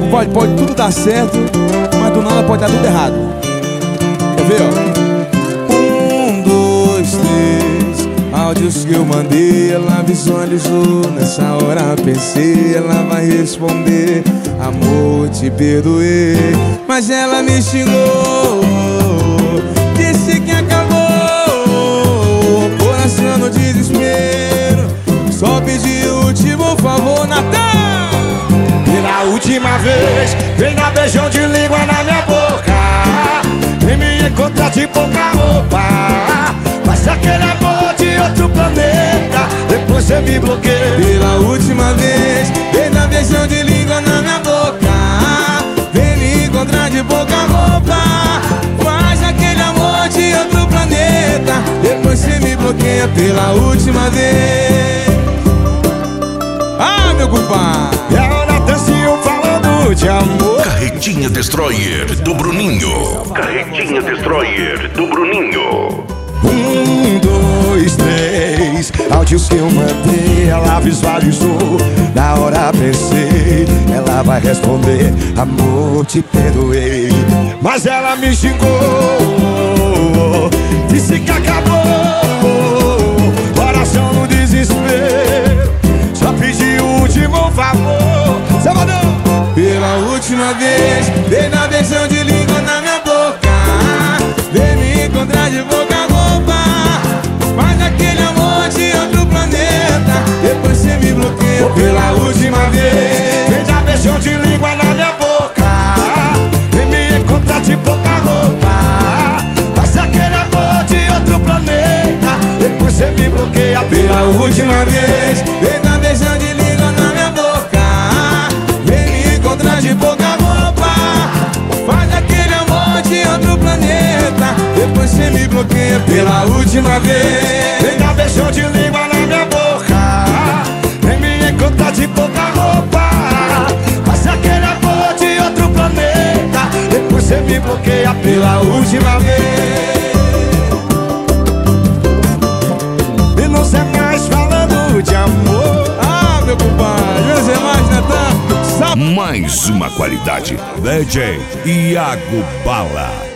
Pode tudo dar certo, mas do nada pode dar tudo errado. Quer ver, ó? 1, 2, 3. Áudios que eu mandei, ela visualizou. Nessa hora pensei, ela vai responder: amor, te perdoei. Mas ela me xingou, disse que acabou. Coração no desespero, só pedi o último favor, Natan. Pela última vez, vem dar beijão de língua na minha boca. Vem me encontrar de pouca roupa. Mas aquele amor de outro planeta, depois você me bloqueia. Pela última vez, vem dar beijão de língua na minha boca. Vem me encontrar de pouca roupa. Faz aquele amor de outro planeta, depois você me bloqueia. Pela última vez. Ah, meu compadre! É o Natanzinho falando de amor. Carretinha Destroyer do Bruninho. Carretinha Destroyer do Bruninho. 1, 2, 3. Áudios que eu mandei, ela visualizou. Na hora pensei, ela vai responder: amor, te perdoei. Mas ela me xingou, disse que acabou. Coração no desespero, só pedi o último favor. Sabadão! Pela última vez, vem dar beijão de língua na minha boca. Vem me encontrar de boca roupa. Faz aquele amor de outro planeta, depois você me bloqueia. Pela última vez, vem dar beijão de língua na minha boca. Vem me encontrar de pouca roupa. Faz aquele amor de outro planeta, depois você me bloqueia. pela última vez, vem dar beijão de língua na minha boca. Vem me encontrar de pouca roupa. Faz aquele amor de outro planeta, depois você me bloqueia. Pela última vez, vem dar beijão de língua na minha boca. Vem me encontrar de pouca roupa. Faz aquele amor de outro planeta, depois você me bloqueia. pela última vez. E não sei mais falando de amor. Ah, meu compadre, não sei mais, Natan. Mais uma qualidade. DJ Iago Bala.